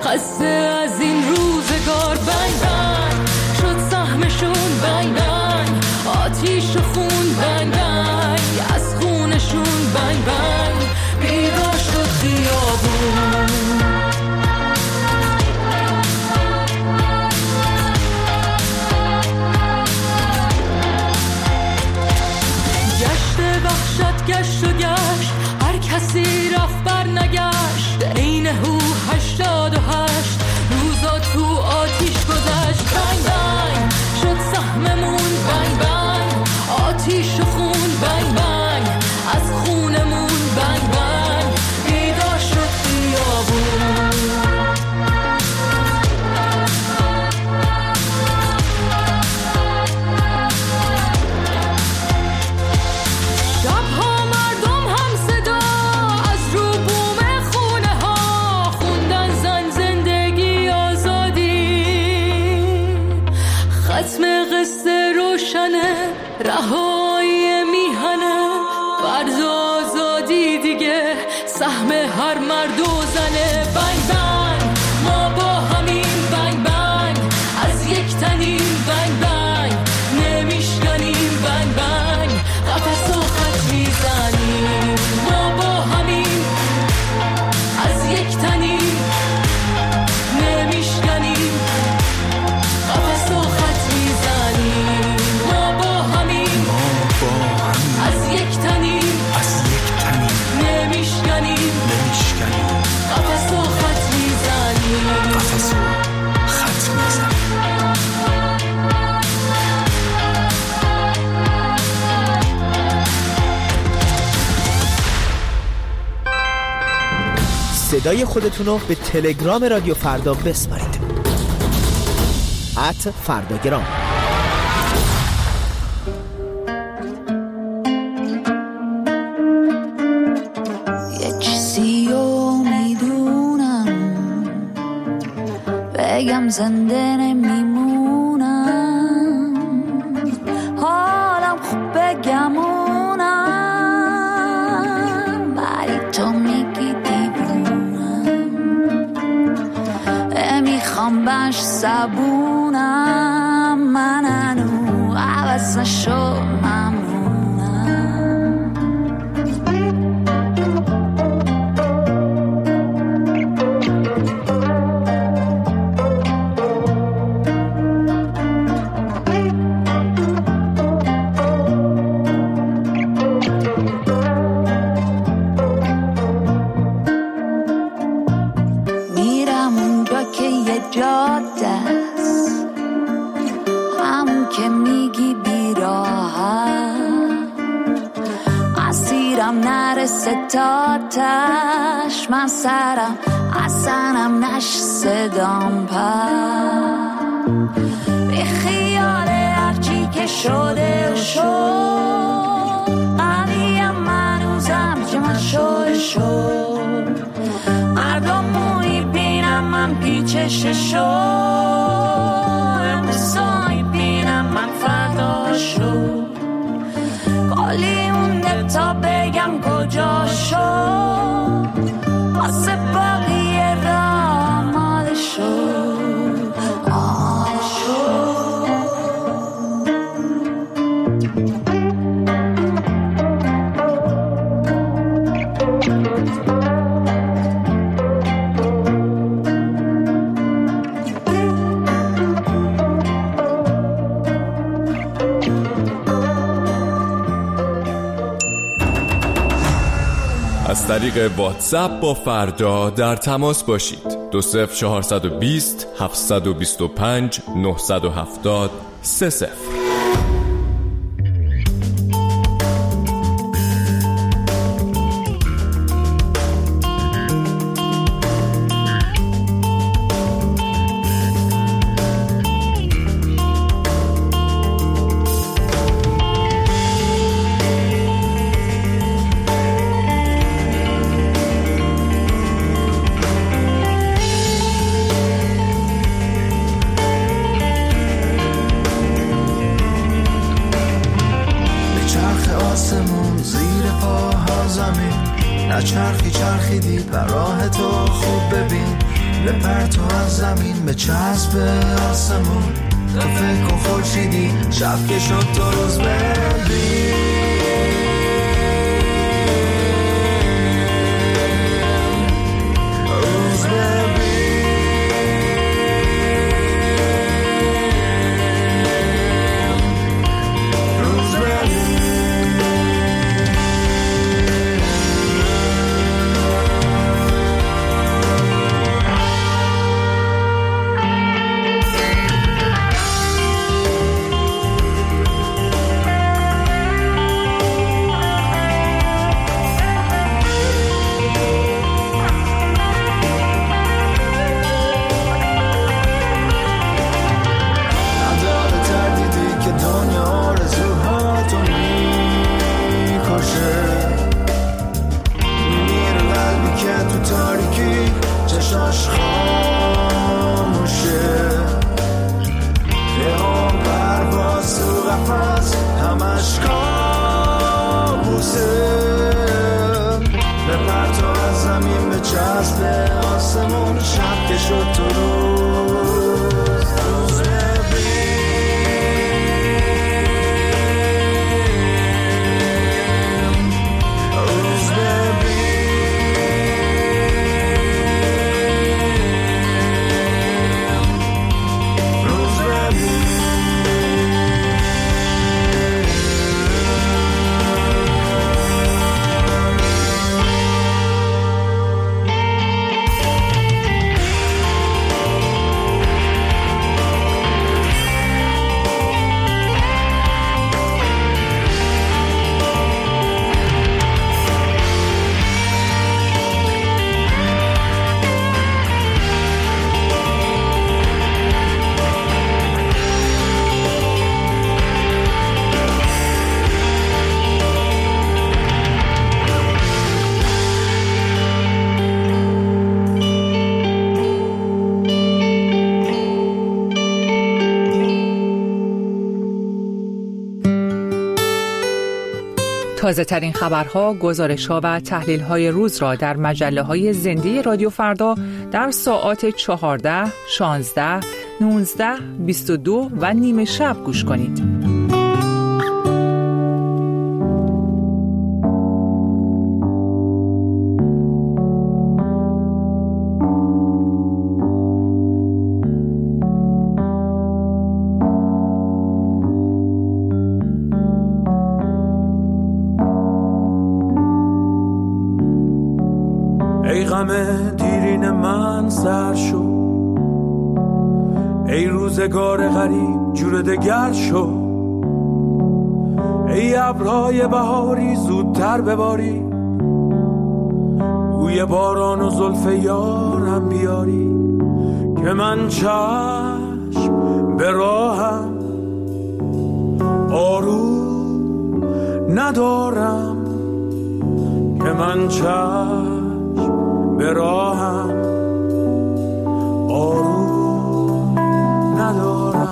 خسته از این روزگار. بنگ بنگ شد سهمشون، بنگ بنگ آتیش و خون، بنگ بنگ از خونشون، بنگ بنگ بیدار شد خیابون. گشت و گشت هر کسی رفت بر نگشت، عین هو 88 روزا تو آتیش گذشت. بنگ بنگ شد سهممون، بنگ بنگ آتیش و خون، بنگ بنگ از خونمون، بنگ بنگ بیدار شد خیابون. رهایی میهنه فرض آزادی دیگه سهم هر مرد و زنه. بنگ بنگ ما با همین، بنگ بنگ از یک تنیم، بنگ بنگ نمیشکنیم، بنگ بنگ قفس و خط میزنیم. ما با همین از یک تنیم نمیشکنیم، قفس و خط میزنیم. از یک تنیم نمیشکنیم، قفس و خط میزنیم، قفس و خط میزنیم. صدای خودتونو به تلگرام رادیو فردا بسپارید. @فرداگرام. بگم زنده نمیمونم، حالم خوب بگمونم، ولی تو میگی دیوونم، میخوام باش صبونم، من هنو عوض نشو ممنونم. ستاتش من سرم اصنم نش صدام پر به خیال هرچی که شده و شد، قویم منوزم که من شد مردم موی بینم من پیچش شد، مثایی بینم من فردا شد، کلی مونده تا بگم کجا شد، واسه باقیه را آماده شد، آماده شد. از طریق واتساپ با فردا در تماس باشید. 20420 725 970 30. چرخیدی پر راه تو خوب ببین، بپر تو از زمین به چسب آسمون، تو فکر کن خورشیدی شب که شد تو روز ببین. تازه ترین خبرها، گزارش‌ها و تحلیل‌های روز را در مجله‌های زنده رادیو فردا در ساعات 14، 16، 19، 22 و نیمه شب گوش کنید. ای غم دیرین من سر شو، ای روزگار غریب جور دگر شو، ای ابرهای بهاری زودتر بباری، بوی باران و زلف یارم بیاری، که من چشم به راهم آروم ندارم، که من چشم به راهم آروم ندارم.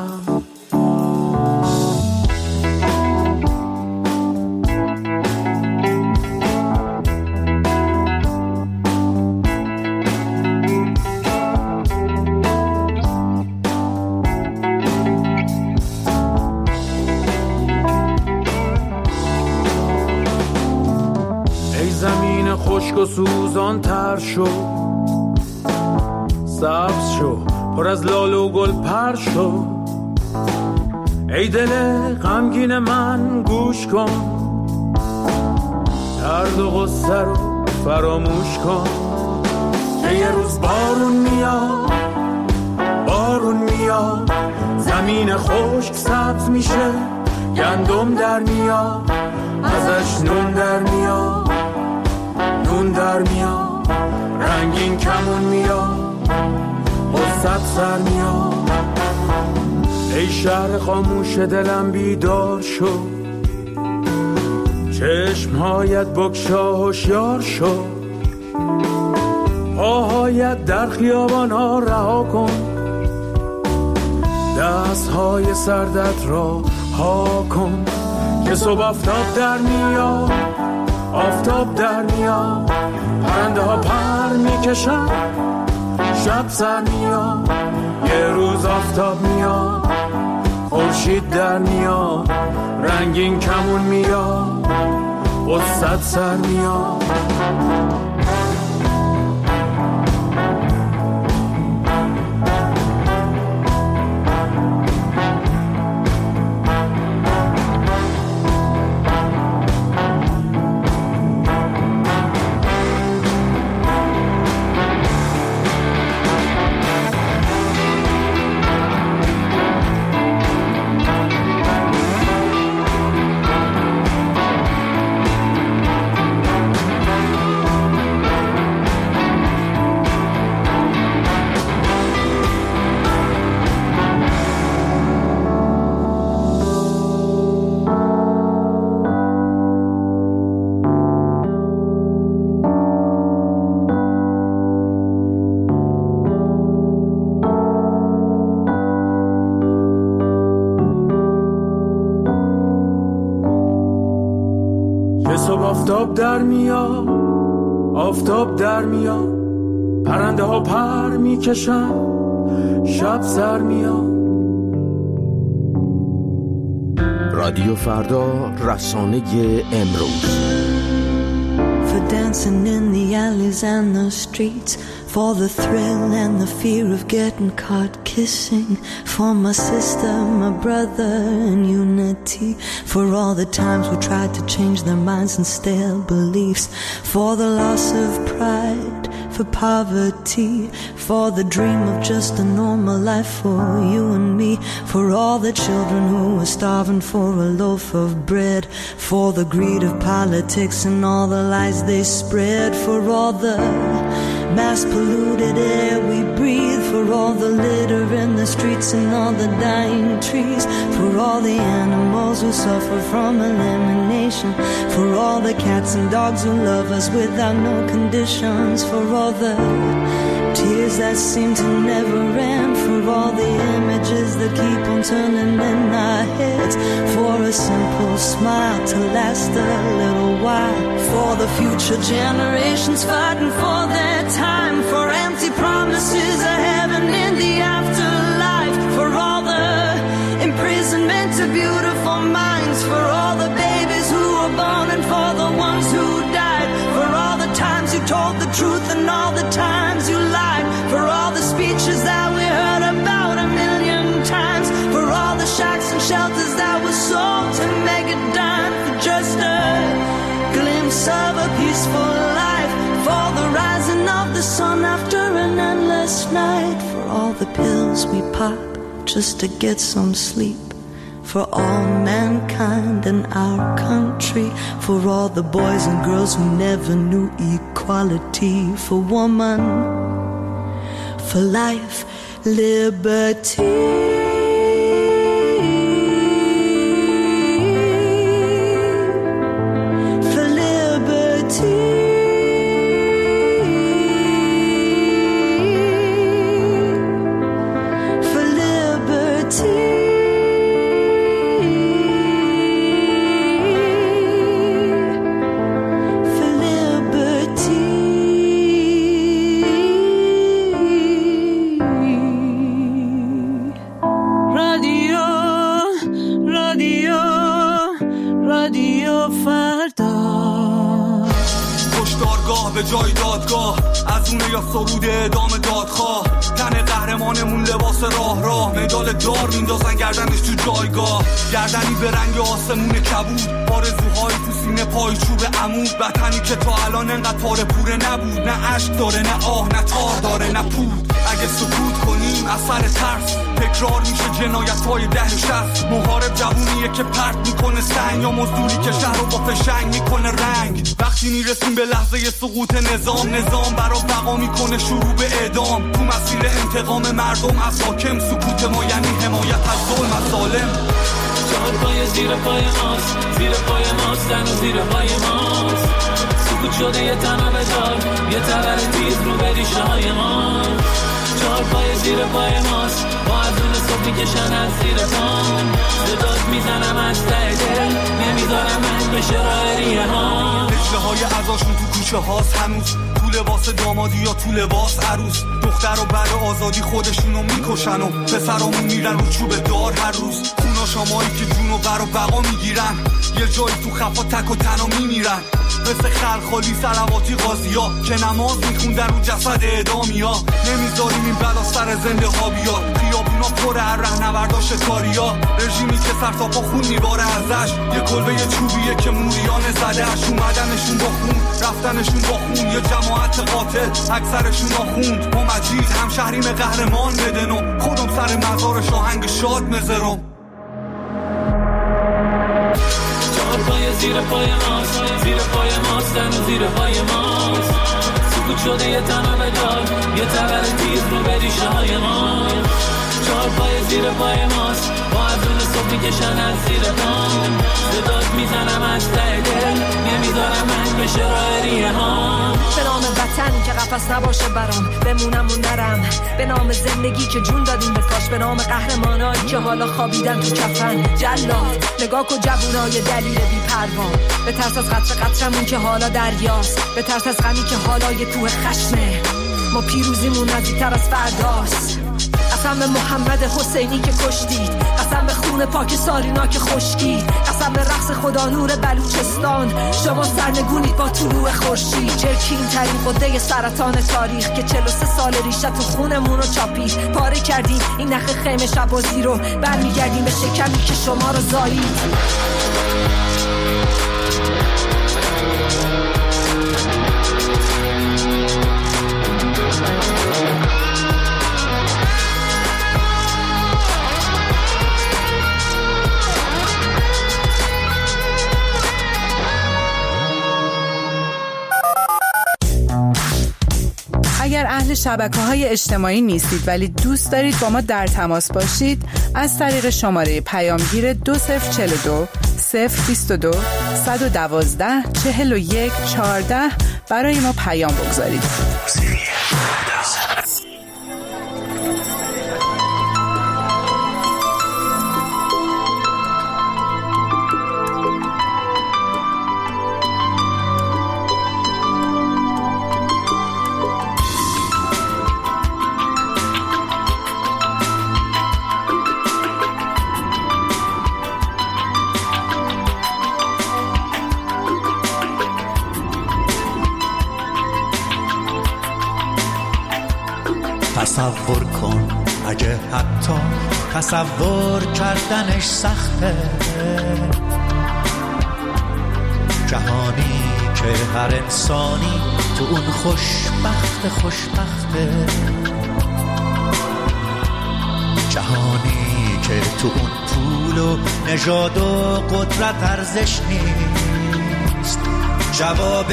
ای زمین خشک و سوزان تر شو، سبز شو پر از لاله و گل پر شو، ای دل غمگین من گوش کن، درد و غصه رو فراموش کن، که یه روز بارون میاد، بارون میاد، زمین خشک سبز میشه، گندم در میاد، ازش نون در میاد، نون در میاد، رنگین کمون میاد، قصت سر میاد. ای شهر خاموش دلم بیدار شو، چشمهایت بگشا هوشیار شو، پاهایت در خیابان ها رها کن، دستهای سردت را ها کن، که صبح آفتاب در میاد، آفتاب در میاد، پرنده ها پر میکشن، شب سر میاد، یه روز آفتاب میاد، خورشید در میاد، رنگین کمون میاد، قصت سر میاد. آفتاب در میاد، آفتاب در میاد، پرنده ها پر میکشن، شب سر میاد. رادیو فردا، رسانه امروز. For dancing in the alleys and the streets, for the thrill and the fear of getting caught kissing, for my sister, my brother in unity, for all the times we tried to change their minds and stale beliefs, for the loss of pride, for poverty, for the dream of just a normal life for you and me, for all the children who were starving for a loaf of bread, for the greed of politics and all the lies they spread, for all the mass polluted air we breathe, for all the litter in the streets and all the dying trees, for all the animals who suffer from elimination, for all the cats and dogs who love us without no conditions, for all the tears that seem to never end, for all the images that keep on turning in our heads, for a simple smile to last a little while, for the future generations fighting for their time, for empty promises of heaven in the afterlife, for all the imprisonment of beautiful minds, for all the babies who were born and for the ones who died, for all the times you told the truth and all the times you lied, for all the speeches that we heard about a million times, for all the shacks and shelters that were sold to make a dime for just a glimpse of a peaceful life, for the rising of the sun after an endless night, for all the pills we pop just to get some sleep, for all mankind in our country, for all the boys and girls who never knew equality, for woman, for life, liberty. به جای دادگاه از اونه یا سرود ادامه دادخواه، تن قهرمانمون لباس راه مدال دار میندازن گردنش تو جایگاه، گردنی به رنگ آسمون کبود، آرزوهای تو سینه پای چوب عمود، وطنی که تا الان انقدر پاره پوره نبود، نه عشق داره نه آه نه تار داره نه پود، اگه سکوت کنیم اثر ترس تکرار میشه جنایت‌های 10 و 60، محارب جوونیه که پرت میکنه سنگ یا مزدوری که شهر رو با فشنگ میکنه رنگ، وقتی میرسیم به لحظه سقوط نظام برا بقا میکنه شروع به اعدام، تو مسیر انتقام مردم از حاکم، سکوت ما یعنی حمایت از ظلم از ظالم. چهار پای زیر پای ماست، زیر پای ماست، زن و زیر پای ماست، سکوت شده یه تنه بذار، یه تبر تیز رو به ریشه های ماست، چهار پای زیر پای ماست، با از اون صبح میکشن از زیر پام، صدات میزنم از ته دل، نمیذارم من به شرایریه ها. دجله های عزاشون تو کوچه هاست هنوز، تو لباس دامادی یا تو لباس عروس. دختر و بعد آزادی خودشونو میکشن و پسرامون میرن رو چوب دار هر روز. خونا شامایی که جون و بر و بقا میگیرن، یه جایی تو خفا تک و تنها میمیرن. مثل خلخالی سلواتی غازیا که نماز میخوندن رو جسد اعدامیا. نمیذاریم این بلا سر زنده ها بیاد، خیابونا پر هر رهنوردا شکاریا. رژیمی که سر تا پا خون میباره ازش، یه کلبه چوبیه که موریان زدهش. اومدنشون با خون رفتنشون با خون، یه جماعت قاتل اکثرشون آخوند. ما مجید هم شهریم قهرمان بدنو، خودم سر مزار شاهنگ شاد مزرم. پای زیر پای ماست، زیر پای ماست، زن زیر پای ماست. سکوت شده یه تنم دار، یه تبر تیز رو به ریشه های ما. چهار پای زیر پای ماست، با ازون صبح میکشن از زیر پام. صدات میزنم از ته دل، نمیذارم من بشه راه ریه ها. به نام وطن که قفس نباشه برام، بمونم و نرم. به نام زندگی که جون دادیم به کاش، به نام قهرمانایی که حالا خوابیدن تو کفن. جلاد نگاه کن جوونای دلیل بی پروان، به ترس از قطر قطرمون که حالا دریاست، به ترس از غمی که حالا یه کوه خشمه. ما پیروزیمون نزدیکتر از فرداست. قسم به محمد حسینی که کشتید، قسم به خون پاک سارینا که خشکید، قسم به رقص خدا نور بلوچستان. شما سرنگونید با طلوع خورشید. چرکین ترین قده سرطان تاریخ که 43 سال ریشه تو خونمون رو چاپید. پاره کردیم این نخ خیمه شبازی رو، برمیگردیم به شکمی که شما رو زایید. اگر اهل شبکه‌های اجتماعی نیستید ولی دوست دارید با ما در تماس باشید، از طریق شماره پیامگیر 2042 022 112 41 14 برای ما پیام بگذارید. تصور کن اگه حتی تصور کردنش سخته، جهانی که هر انسانی تو اون خوشبخته، جهانی که تو اون پول و نژاد و قدرت ارزش نیست، جواب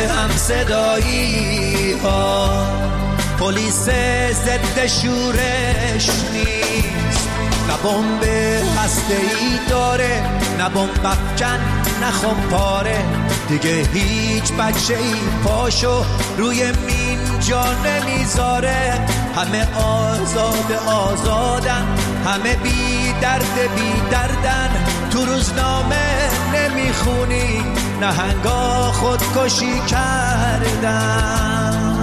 همصدایی ها پلیس ضد شورش نیست. نه بمب هسته‌ای داره، نه بمب افکن، نه خمپاره. دیگه هیچ بچه‌ای پاشو روی مین جا نمیذاره. همه آزادن، همه بی دردن. تو روزنامه نمیخونی نهنگا خودکشی کردن.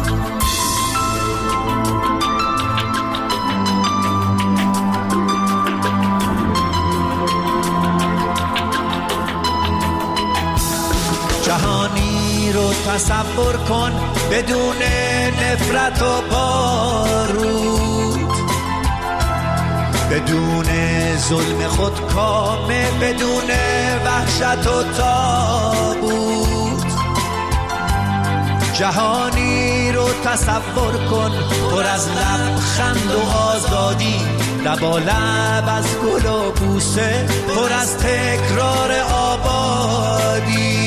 جهانی رو تصور کن بدون نفرت و بارود، بدون ظلم خودکامه، بدون وحشت و تابوت. جهانی رو تصور کن پر از لبخند و آزادی، لبالب از گل و بوسه، پر از تکرار آبادی.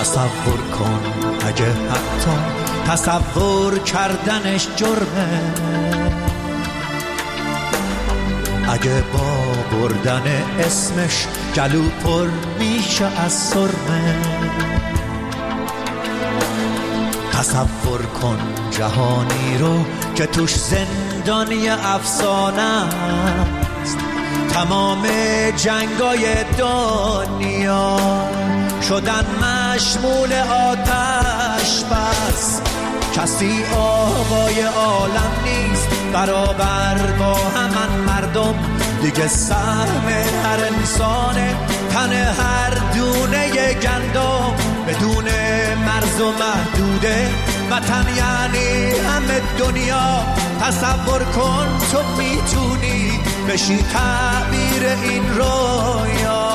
تصور کن اگه حتی تصور کردنش جرمه، اگه با بردن اسمش گلو پر میشه از سرمه. تصور کن جهانی رو که توش زندانی افسانه است، تمام جنگای دنیا شدن مشمول آتش بس. کسی آقای عالم نیست برابر با همان مردم، دیگه سهم هر انسانه تن هر دونه گندم. بدون مرز و محدوده وطن یعنی همه دنیا. تصور کن تو میتونی بشی تعبیر این رویا.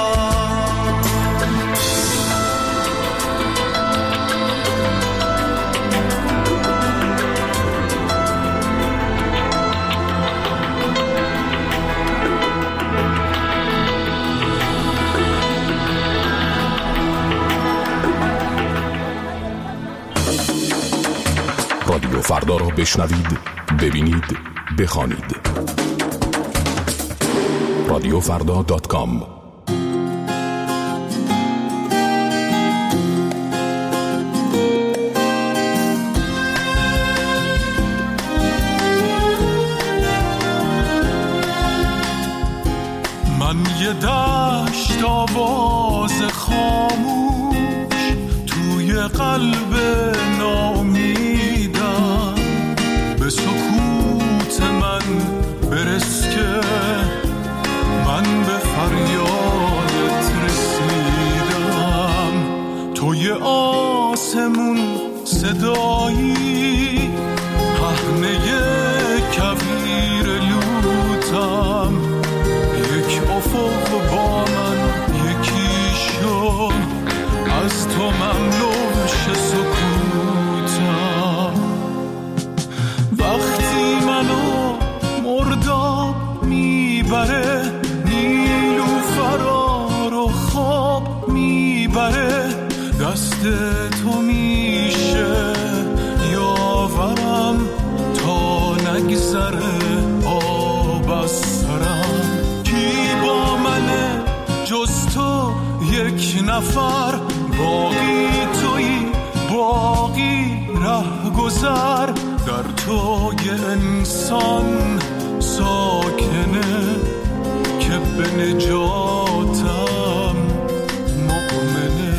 رادیو فردا را بشنوید، ببینید، بخوانید. رادیوفردا.com. من یه دشت آواز خاموش توی قلب ناامیدم، به سکوت من برس که من به فریادت رسیدم. توی آسمون صدایی پهنه کویر لوتم، یک افق با من یکی شد، از تو مملو شه سکوتم. وقتی منو مرداب میبره، نیلوفرا رو خواب میبره، دست تو میشه یاورم تا نگذره آب از سرم. کی با منه جز تو یک نفر، باقی تویی باقی ره گذر، در تو یه انسان ساکنه که به نجاتم مؤمنه.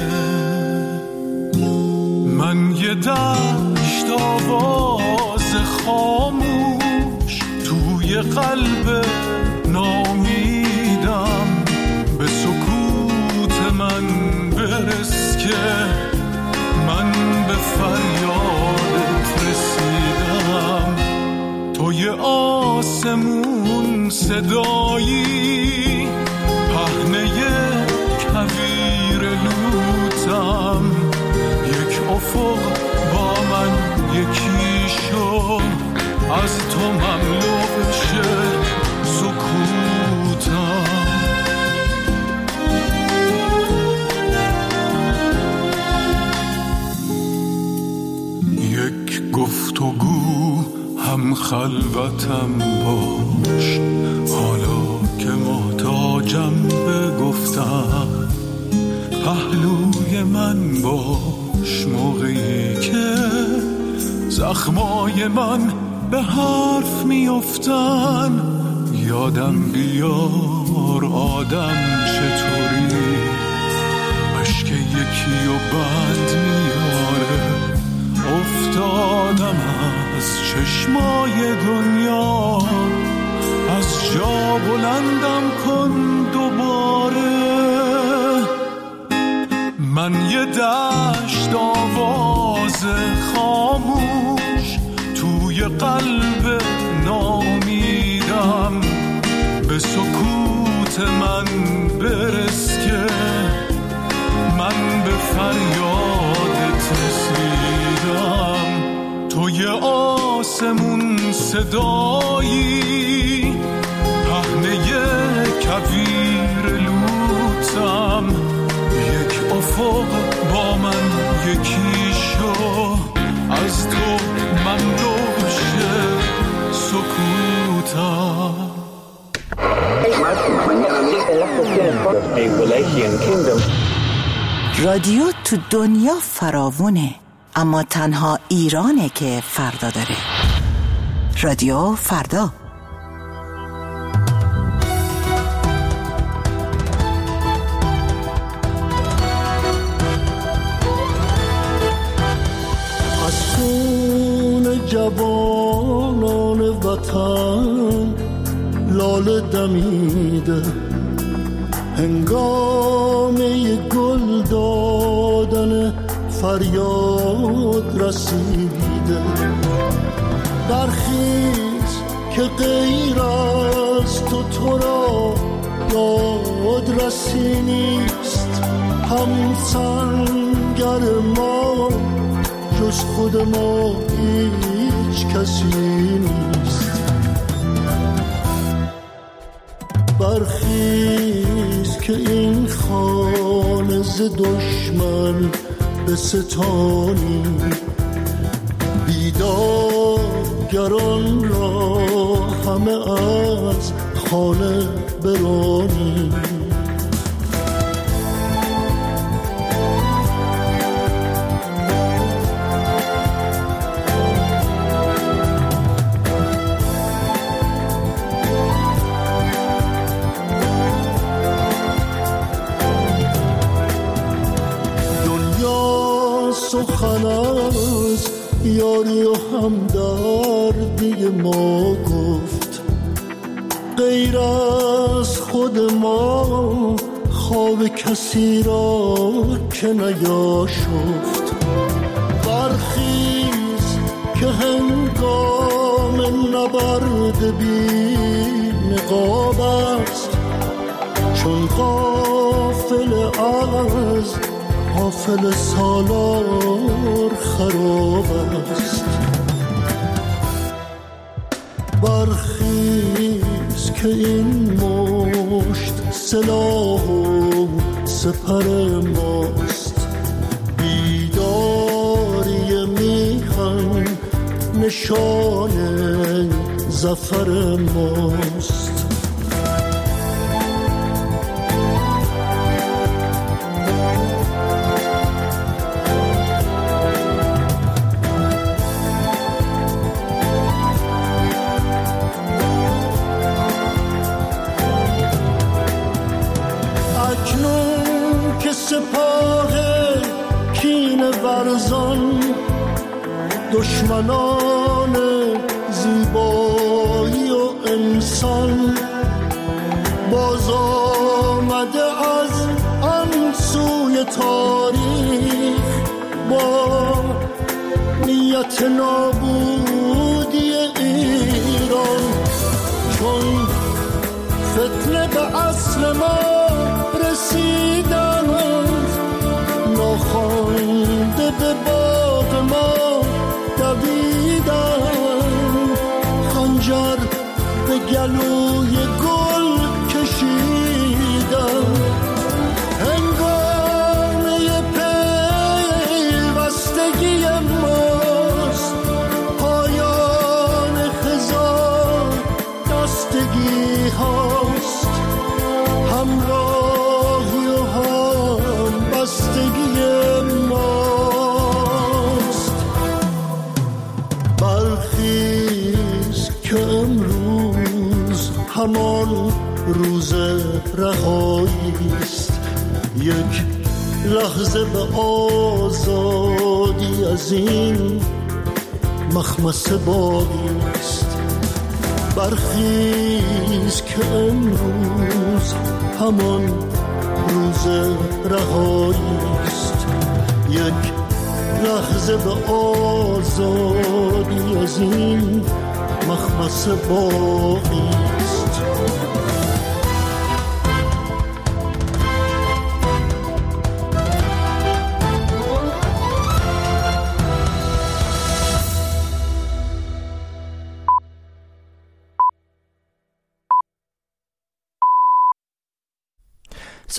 من یه دشت آواز خاموش توی قلب نامیدم، به سکوت من برس که من به فریادت رسیدم. توی آسمون صدایی پهنه کویر لوتم، یک افق با من یکی شد، از تو مملو شه سکوتم. یک گفتگو هم خلوتم باش، حالا که محتاجم به گفتم، پهلوی من باش موقعی که زخمای من به حرف میافتن. یادم بیار آدم چطوری، اشک یکی و بند میاره. افتادم از چشمای دنیا، از جا بلندم کن دوباره. من یه دشت آواز خاموش توی قلب نامیدم، به سکوت من برس که من به فریادت رسیدم. توی آسمون صدایی پهنه کویر لوتم، یک افق با من یکی شو، از تو مملو شه سکوتم. رادیو تو دنیا فراوونه، اما تنها ایرانه که فردا داره. رادیو فردا. از خون جوانان وطن لاله دمیده، هنگامه گل دادن فریاد رسیده. برخیز که غیر از تو را داد رسی نیست، هم سنگر ما جز خود ما هیچ کسی نیست. برخیز که این خانه ز دشمن به ستانی، بیدارگران را همه از خانه برانی. سخن از یاری و همدردی ما گفت، غیر از خود ما خواب کسی را که نیاشفت. برخیز که هنگام نبرد بی نقاب است، چون غافل از غافل سالار خراب است. برخیز که این مشت سلاح و سپر ماست، بیداری میهن نشان ظفر ماست. سپاه کین ورزان، دشمنان زیبایی و انسان، باز آمده از آن سوی تاریخ با نیت نابودی ایران. چون فتنه به اصل ما رسیدند، ناخوانده به باغ ما دویدند، خنجر به گلوی گل کشیدند. هنگامه پیوستگی ماست، پایان خزان دستگی هاست، همراهی و هم بستگی ماست. برخیز که امروز همان روز رهایی است، یک لحظه به آزادی از این مخمصه باقی است. برخیز که امروز همان روز رهایی است، یک لحظه به آزادی از این مخمصه باقی.